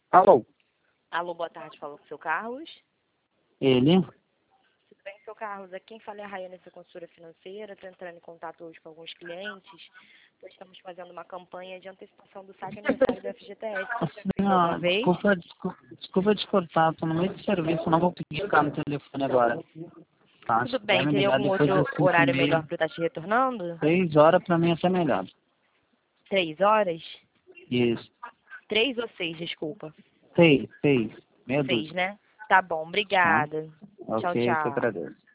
Alô? Alô, boa tarde, fala com o seu Carlos. Ele? Tudo bem, seu Carlos? Aqui quem fala é a Rayane, sua consultora financeira. Estou entrando em contato hoje com alguns clientes, pois estamos fazendo uma campanha de antecipação do saque aniversário do FGTS. Você fez alguma vez? Desculpa te cortar, tô no meio do serviço, não vou pedir ficar no telefone agora. Tá, Tudo se bem, puder me teria ligar algum depois outro das 5 e horário meia. melhor para eu estar te retornando? 6 horas pra mim é até melhor. 3 horas? Isso. 3 ou 6, desculpa. 6, meia 6, dúzia. né? Tá bom, Tá? obrigada. Tchau, Ok, eu que tchau. agradeço.